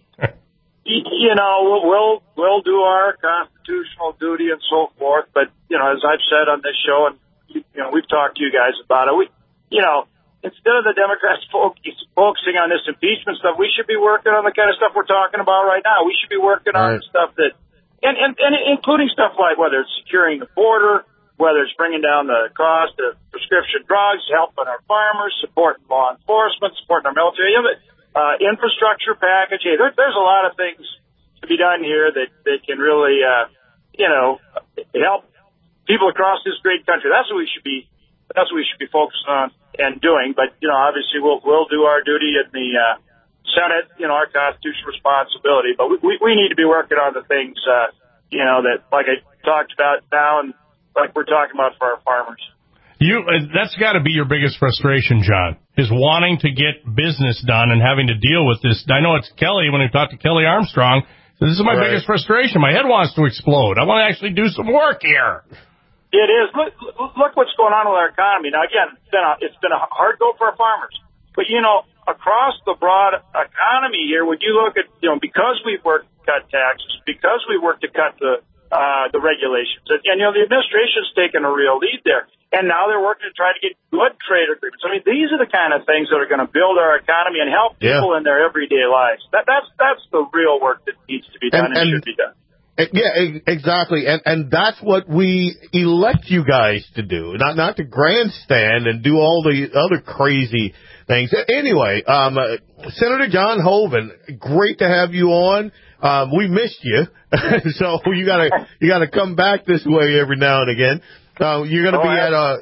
You know, we'll, we'll we'll do our constitutional duty and so forth. But you know, as I've said on this show, and you know, we've talked to you guys about it. We, you know, instead of the Democrats focusing on this impeachment stuff, we should be working on the kind of stuff we're talking about right now. We should be working on right. stuff that, and, and and including stuff like whether it's securing the border, whether it's bringing down the cost of prescription drugs, helping our farmers, supporting law enforcement, supporting our military. You know, Uh, infrastructure package. Hey, there, there's a lot of things to be done here that, that can really, uh, you know, help people across this great country. That's what we should be, that's what we should be focused on and doing. But, you know, obviously we'll, we'll do our duty in the, uh, Senate, you know, our constitutional responsibility. But we, we, we need to be working on the things, uh, you know, that, like I talked about now and like we're talking about for our farmers. You, uh, that's got to be your biggest frustration, John, is wanting to get business done and having to deal with this. I know it's Kelly, when we talked to Kelly Armstrong, so this is my right. biggest frustration. My head wants to explode. I want to actually do some work here. It is. Look, look what's going on with our economy. Now, again, it's been a, it's been a hard go for our farmers. But, you know, across the broad economy here, when you look at, you know, because we've worked to cut taxes, because we worked to cut the uh, the regulations, and, and, you know, the administration's taken a real lead there. And now they're working to try to get good trade agreements. I mean, these are the kind of things that are going to build our economy and help people yeah. in their everyday lives. That, that's that's the real work that needs to be done and, and, and should be done. Yeah, exactly. And and that's what we elect you guys to do, not not to grandstand and do all the other crazy things. Anyway, um, uh, Senator John Hoeven, great to have you on. Um, we missed you, so you gotta you gotta come back this way every now and again. Uh, you're going to oh, be at a,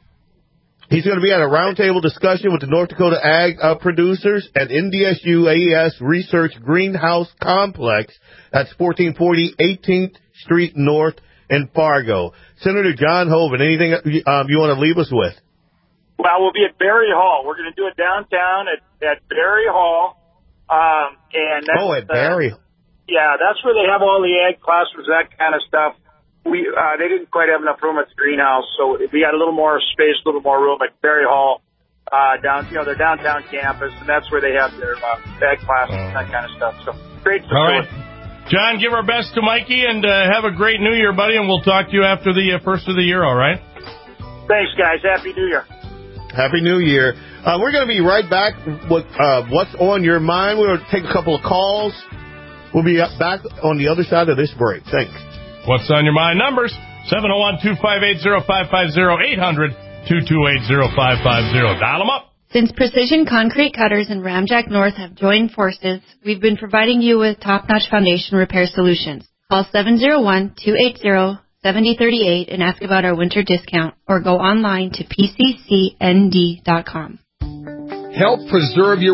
he's going to be at a roundtable discussion with the North Dakota ag uh, producers at N D S U A E S Research Greenhouse Complex. That's fourteen forty eighteenth Street North in Fargo. Senator John Hoeven, anything um, you want to leave us with? Well, we'll be at Berry Hall. We're going to do it downtown at, at Berry Hall. Um, and that's, oh, at Berry. Uh, yeah, that's where they have all the ag classrooms, that kind of stuff. We uh, they didn't quite have enough room at the greenhouse, so we got a little more space, a little more room at Berry Hall, uh, down you know their downtown campus, and that's where they have their uh, ag classes and that kind of stuff. So great facility. All right, John, give our best to Mikey, and uh, have a great New Year, buddy, and we'll talk to you after the uh, first of the year. All right. Thanks, guys. Happy New Year. Happy New Year. Uh, we're going to be right back with uh, what's on your mind. We're going to take a couple of calls. We'll be back on the other side of this break. Thanks. What's on your mind? Numbers, seven oh one, two five eight, oh five five oh, eight hundred, two two eight, oh five five oh. Dial them up. Since Precision Concrete Cutters and Ramjack North have joined forces, we've been providing you with top-notch foundation repair solutions. Call seven oh one, two eight oh, seven oh three eight and ask about our winter discount, or go online to P C C N D dot com. Help preserve your wealth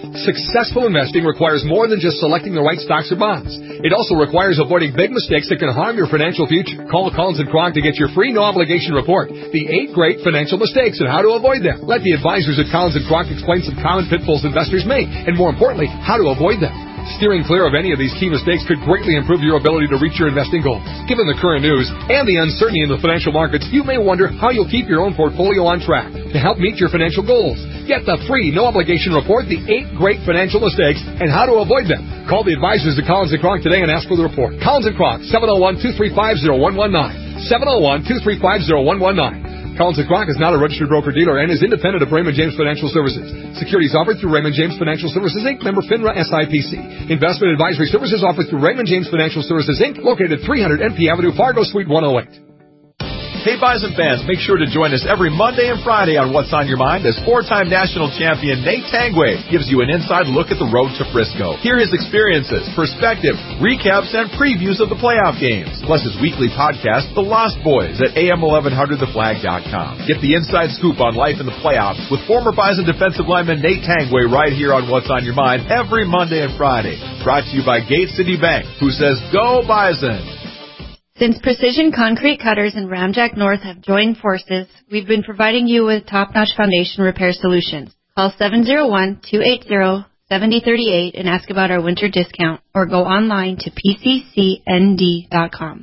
Successful investing requires more than just selecting the right stocks or bonds. It also requires avoiding big mistakes that can harm your financial future. Call Collins and Kroc to get your free no-obligation report, The Eight Great Financial Mistakes and How to Avoid Them. Let the advisors at Collins and Kroc explain some common pitfalls investors make, and more importantly, how to avoid them. Steering clear of any of these key mistakes could greatly improve your ability to reach your investing goals. Given the current news and the uncertainty in the financial markets, you may wonder how you'll keep your own portfolio on track to help meet your financial goals. Get the free, no-obligation report, The Eight Great Financial Mistakes and How to Avoid Them. Call the advisors at Collins and Kroc today and ask for the report. Collins and Kroc, seven oh one, two three five, oh one one nine. seven oh one, two three five, oh one one nine. Collins and Kroc is not a registered broker-dealer and is independent of Raymond James Financial Services. Securities offered through Raymond James Financial Services, Incorporated, member FINRA S I P C. Investment advisory services offered through Raymond James Financial Services, Incorporated, located at three hundred N P Avenue, Fargo, Suite one oh eight. Hey, Bison fans, make sure to join us every Monday and Friday on What's on Your Mind as four-time national champion Nate Tangway gives you an inside look at the road to Frisco. Hear his experiences, perspective, recaps, and previews of the playoff games, plus his weekly podcast, The Lost Boys, at A M eleven hundred the flag dot com. Get the inside scoop on life in the playoffs with former Bison defensive lineman Nate Tangway right here on What's on Your Mind every Monday and Friday. Brought to you by Gate City Bank, who says, Go Bison! Since Precision Concrete Cutters and Ramjack North have joined forces, we've been providing you with top-notch foundation repair solutions. Call seven oh one, two eight oh, seven oh three eight and ask about our winter discount, or go online to P C C N D dot com.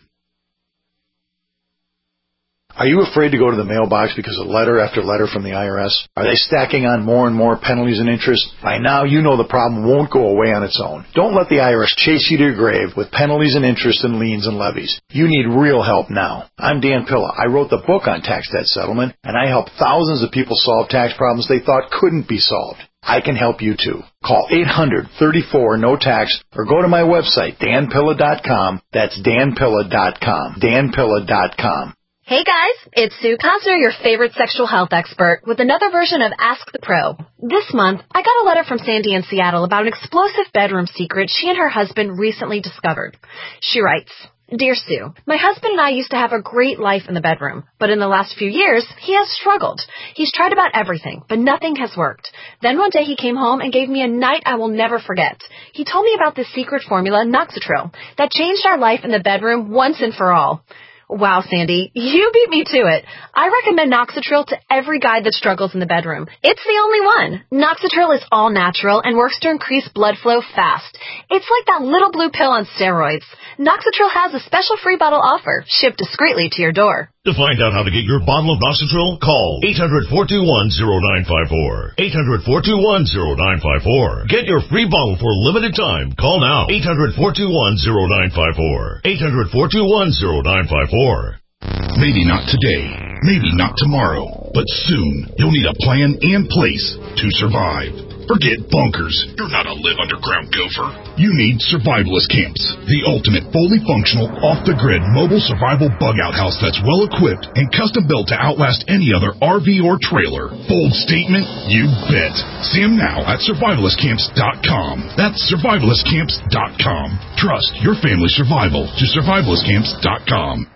Are you afraid to go to the mailbox because of letter after letter from the I R S? Are they stacking on more and more penalties and interest? By now, you know the problem won't go away on its own. Don't let the I R S chase you to your grave with penalties and interest and liens and levies. You need real help now. I'm Dan Pilla. I wrote the book on tax debt settlement, and I help thousands of people solve tax problems they thought couldn't be solved. I can help you too. Call eight hundred, thirty-four, no tax or go to my website, dan pilla dot com. That's dan pilla dot com. dan pilla dot com. Hey guys, it's Sue Cosner, your favorite sexual health expert, with another version of Ask the Pro. This month, I got a letter from Sandy in Seattle about an explosive bedroom secret she and her husband recently discovered. She writes, Dear Sue, my husband and I used to have a great life in the bedroom, but in the last few years, he has struggled. He's tried about everything, but nothing has worked. Then one day he came home and gave me a night I will never forget. He told me about this secret formula, Noxitril, that changed our life in the bedroom once and for all. Wow, Sandy, you beat me to it. I recommend Noxitril to every guy that struggles in the bedroom. It's the only one. Noxitril is all natural and works to increase blood flow fast. It's like that little blue pill on steroids. Noxitril has a special free bottle offer, shipped discreetly to your door. To find out how to get your bottle of Noxitril, call eight hundred, four two one, oh nine five four. eight hundred, four two one, oh nine five four. Get your free bottle for a limited time. Call now. eight hundred, four two one, oh nine five four. eight hundred, four two one, oh nine five four. Maybe not today, maybe not tomorrow, but soon you'll need a plan and place to survive. Forget bunkers. You're not a live underground gopher. You need Survivalist Camps, the ultimate fully functional, off-the-grid mobile survival bug-out house that's well-equipped and custom-built to outlast any other R V or trailer. Bold statement? You bet. See them now at survivalist camps dot com. That's survivalist camps dot com. Trust your family's survival to survivalist camps dot com.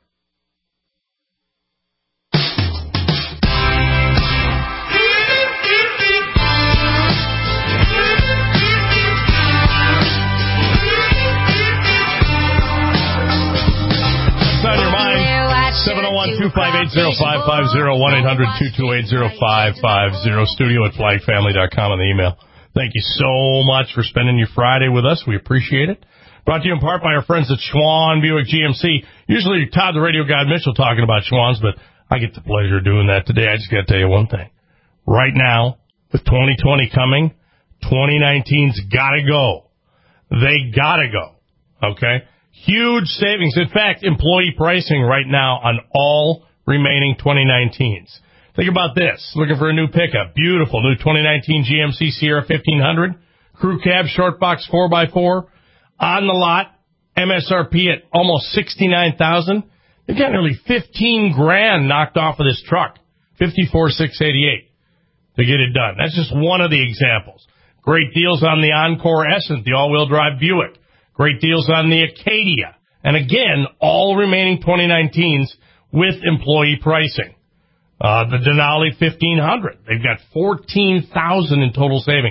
seven oh one, two five eight, oh five five oh, one eight hundred, two two eight, oh five five oh, studio at flag family dot com on the email. Thank you so much for spending your Friday with us. We appreciate it. Brought to you in part by our friends at Schwann Buick G M C. Usually Todd the Radio Guy Mitchell talking about Schwann's, but I get the pleasure of doing that today. I just got to tell you one thing. Right now, with twenty twenty coming, twenty nineteen's got to go. They got to go. Okay? Huge savings. In fact, employee pricing right now on all remaining twenty nineteens. Think about this. Looking for a new pickup. Beautiful new twenty nineteen G M C Sierra fifteen hundred. Crew cab, short box four by four. On the lot. M S R P at almost sixty-nine thousand dollars. They've got nearly fifteen grand knocked off of this truck. fifty-four thousand six hundred eighty-eight dollars to get it done. That's just one of the examples. Great deals on the Encore Essence, the all-wheel drive Buick. Great deals on the Acadia. And again, all remaining twenty nineteens with employee pricing. Uh, the Denali fifteen hundred. They've got fourteen thousand in total savings.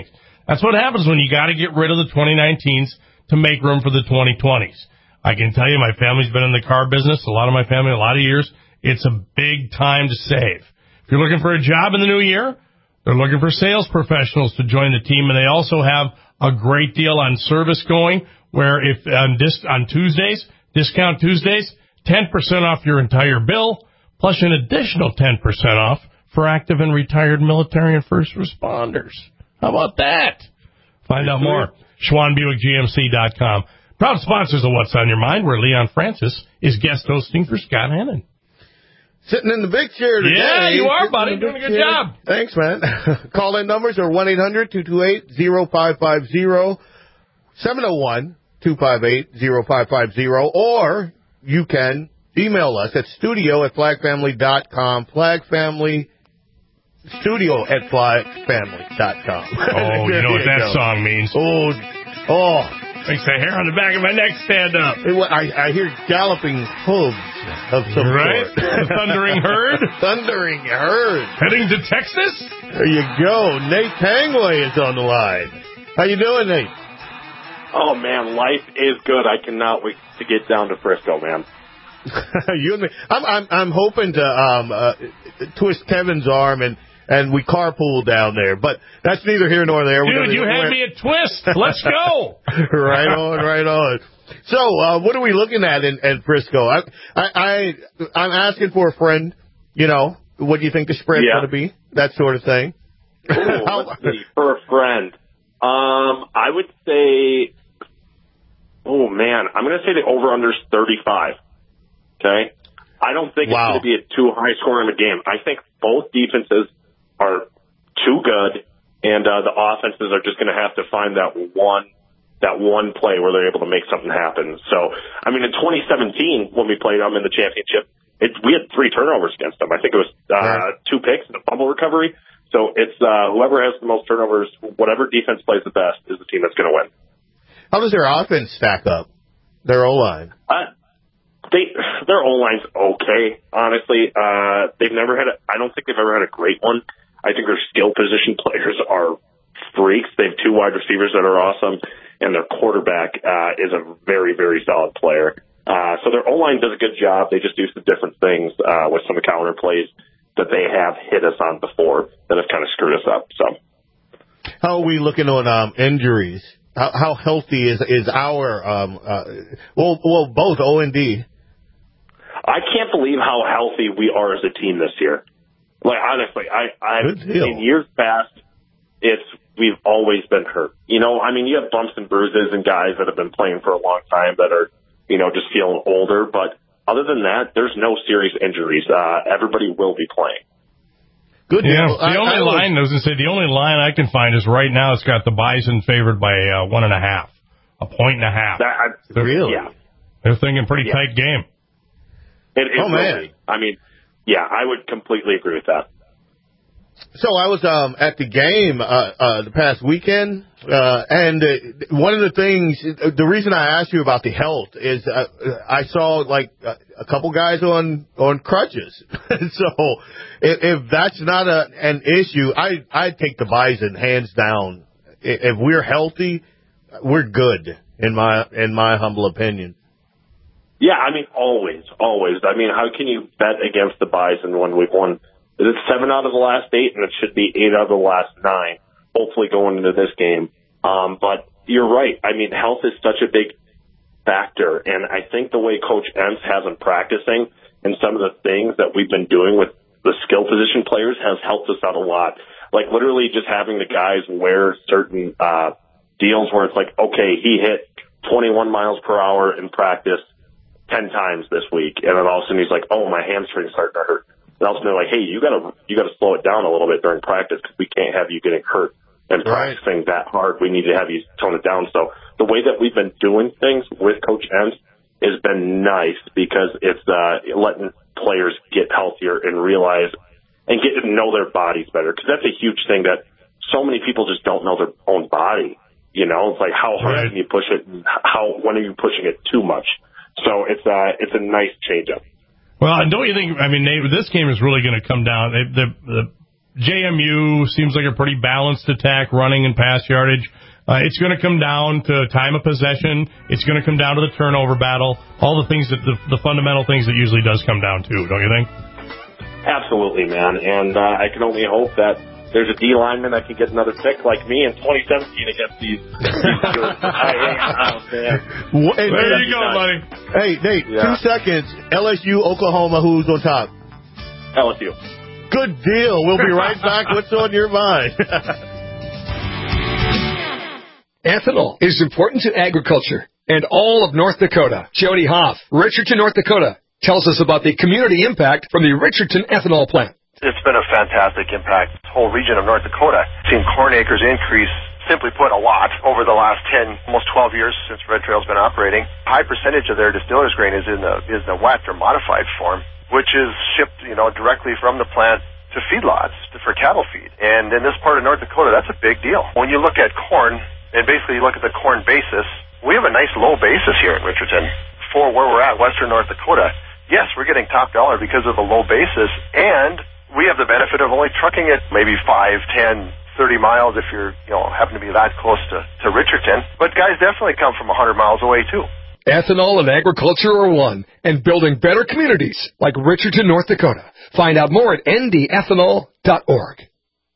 That's what happens when you got to get rid of the twenty nineteens to make room for the twenty twenties. I can tell you, my family's been in the car business, a lot of my family, a lot of years. It's a big time to save. If you're looking for a job in the new year, they're looking for sales professionals to join the team, and they also have a great deal on service going, where if on, dis, on Tuesdays, Discount Tuesdays, ten percent off your entire bill, plus an additional ten percent off for active and retired military and first responders. How about that? Find out more. Schwan Buick G M C dot com. Proud sponsors of What's on Your Mind, where Leon Francis is guest hosting for Scott Hannon. Sitting in the big chair today. Yeah, you are, buddy. Doing a good chair. job. Thanks, man. Call-in numbers are one eight hundred two two eight oh five five oh, seven oh one two five eight oh five five oh, or you can email us at studio at flag family dot com, flag family studio at flag family dot com. Oh, you know what that go. song means. Oh, oh. Makes the hair on the back of my neck stand up. I, I hear galloping hooves of some right? sort. The thundering herd? Thundering herd. Heading to Texas? There you go. Nate Tangway is on the line. How you doing, Nate? Oh, man, life is good. I cannot wait to get down to Frisco, man. you and me. I'm, I'm, I'm hoping to um, uh, twist Kevin's arm and And we carpool down there, but that's neither here nor there. Dude, you had me at Twist. Let's go. Right on, right on. So, uh, what are we looking at in, in Frisco? I, I, I, I'm asking for a friend. You know, what do you think the spread's yeah. going to be? That sort of thing. Ooh, let's see, for a friend, um, I would say, oh man, I'm going to say the over/under is thirty-five. Okay, I don't think wow. it's going to be a too high scoring of a game. I think both defenses are too good, and uh, the offenses are just going to have to find that one that one play where they're able to make something happen. So, I mean, in twenty seventeen, when we played them in the championship, it, we had three turnovers against them. I think it was uh, right. two picks and a fumble recovery. So it's uh, whoever has the most turnovers, whatever defense plays the best, is the team that's going to win. How does their offense stack up? Their O-line? Uh, they, their O-line's okay, honestly. Uh, they've never had a, I don't think they've ever had a great one. I think their skill position players are freaks. They have two wide receivers that are awesome, and their quarterback uh, is a very, very solid player. Uh, so their O-line does a good job. They just do some different things uh, with some counter plays that they have hit us on before that have kind of screwed us up. So, how are we looking on um, injuries? How, how healthy is is our um, uh, well, well, both O and D? I can't believe how healthy we are as a team this year. Like, honestly, I, I in years past, it's we've always been hurt. You know, I mean, you have bumps and bruises and guys that have been playing for a long time that are, you know, just feeling older. But other than that, there's no serious injuries. Uh, everybody will be playing. Good. Yeah, deal. the I, only I line, I was going to say, the only line I can find is right now it's got the Bison favored by uh, one and a half, a point and a half. That, I, really? Yeah. They're thinking pretty yeah. tight game. It, it oh, man. Really, I mean, yeah, I would completely agree with that. So I was um, at the game uh, uh, the past weekend, uh, and uh, one of the things, the reason I asked you about the health is uh, I saw like a, a couple guys on on crutches. So if, if that's not a, an issue, I I'd take the Bison hands down. If we're healthy, we're good in my in my humble opinion. Yeah, I mean, always, always. I mean, how can you bet against the Bison when we've won? It's seven out of the last eight, and it should be eight out of the last nine, hopefully going into this game. Um, but you're right. I mean, health is such a big factor, and I think the way Coach Entz has them practicing and some of the things that we've been doing with the skill position players has helped us out a lot. Like, literally just having the guys wear certain uh, deals where it's like, okay, he hit twenty-one miles per hour in practice ten times this week, and then all of a sudden he's like, oh, my hamstring's starting to hurt. And also they're like, hey, you gotta you gotta slow it down a little bit during practice because we can't have you getting hurt and right. practicing that hard. We need to have you tone it down. So the way that we've been doing things with Coach Entz has been nice because it's uh, letting players get healthier and realize and get to know their bodies better, because that's a huge thing that so many people just don't know their own body. You know, it's like how hard right. can you push it? And how when are you pushing it too much? So it's uh, it's a nice change up. Well, and don't you think, I mean, Nate, this game is really going to come down. The, the J M U seems like a pretty balanced attack, running and pass yardage. Uh, it's going to come down to time of possession. It's going to come down to the turnover battle. All the things that the, the fundamental things that usually does come down to, don't you think? Absolutely, man. And uh, I can only hope that there's a D lineman that can get another pick like me in twenty seventeen against these. these good, I, oh, man. Hey, there you go, buddy. Hey, Nate, yeah. two seconds. L S U, Oklahoma, who's on top? L S U. Good deal. We'll be right back. What's on your mind? Ethanol is important to agriculture and all of North Dakota. Jody Hoff, Richardson, North Dakota, tells us about the community impact from the Richardson ethanol plant. It's been a fantastic impact. The whole region of North Dakota seen corn acres increase, simply put, a lot over the last ten, almost twelve years since Red Trail's been operating. A high percentage of their distillers grain is in the is the wet or modified form, which is shipped, you know, directly from the plant to feedlots for cattle feed. And in this part of North Dakota, that's a big deal. When you look at corn, and basically you look at the corn basis, we have a nice low basis here in Richardson for where we're at, western North Dakota. Yes, we're getting top dollar because of the low basis, and we have the benefit of only trucking it maybe five, ten, thirty miles if you're, you know, happen to be that close to, to Richardson. But guys definitely come from one hundred miles away, too. Ethanol and agriculture are one, and building better communities like Richardson, North Dakota. Find out more at N D ethanol dot org.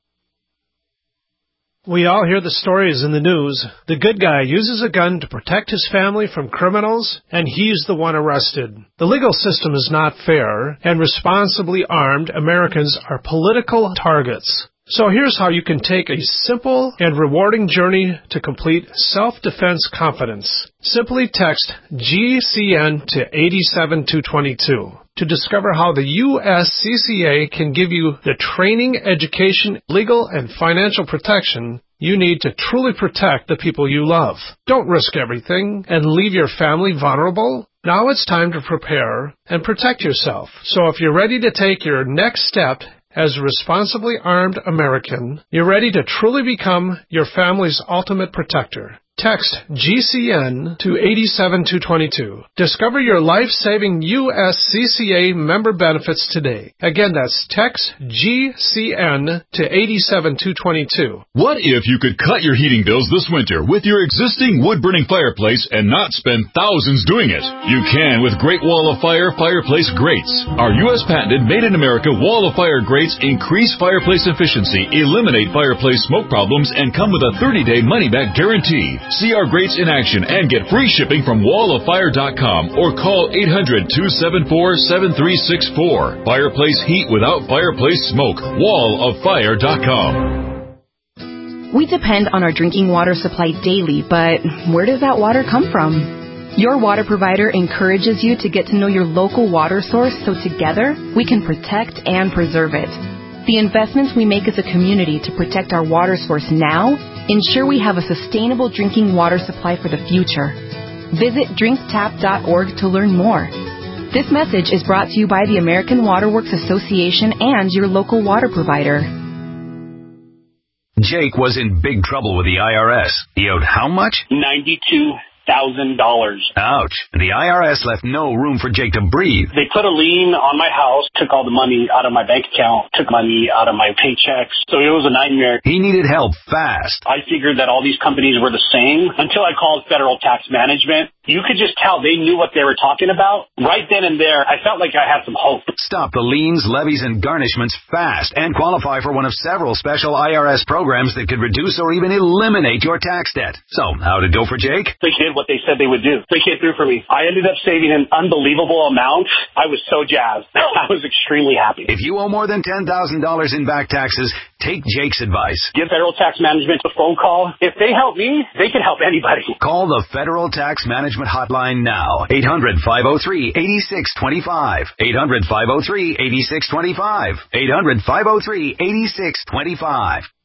We all hear the stories in the news. The good guy uses a gun to protect his family from criminals, and he's the one arrested. The legal system is not fair, and responsibly armed Americans are political targets. So here's how you can take a simple and rewarding journey to complete self-defense confidence. Simply text G C N to eight seven two two two to discover how the U S C C A can give you the training, education, legal, and financial protection you need to truly protect the people you love. Don't risk everything and leave your family vulnerable. Now it's time to prepare and protect yourself. So if you're ready to take your next step as a responsibly armed American, you're ready to truly become your family's ultimate protector. Text G C N to eight seven two two two. Discover your life-saving U S C C A member benefits today. Again, that's text G C N to eight seven two two two. What if you could cut your heating bills this winter with your existing wood-burning fireplace and not spend thousands doing it? You can with Great Wall of Fire fireplace grates. Our U S patented made-in-America Wall of Fire grates increase fireplace efficiency, eliminate fireplace smoke problems, and come with a thirty-day money-back guarantee. See our grates in action and get free shipping from wall of fire dot com or call eight hundred two seven four seven three six four. Fireplace heat without fireplace smoke. wall of fire dot com. We depend on our drinking water supply daily, but where does that water come from? Your water provider encourages you to get to know your local water source so together we can protect and preserve it. The investments we make as a community to protect our water source now ensure we have a sustainable drinking water supply for the future. Visit drink tap dot org to learn more. This message is brought to you by the American Water Works Association and your local water provider. Jake was in big trouble with the I R S. He owed how much? ninety-two thousand dollars. Ouch. The I R S left no room for Jake to breathe. They put a lien on my house, took all the money out of my bank account, took money out of my paychecks. So it was a nightmare. He needed help fast. I figured that all these companies were the same until I called Federal Tax Management. You could just tell they knew what they were talking about. Right then and there, I felt like I had some hope. Stop the liens, levies, and garnishments fast and qualify for one of several special I R S programs that could reduce or even eliminate your tax debt. So, how'd it go for Jake? They did what they said they would do. They came through for me. I ended up saving an unbelievable amount. I was so jazzed. I was extremely happy. If you owe more than ten thousand dollars in back taxes, take Jake's advice. Give Federal Tax Management a phone call. If they help me, they can help anybody. Call the Federal Tax Management Hotline now. eight hundred five oh three eight six two five. eight hundred five oh three eight six two five. eight hundred five oh three eight six two five.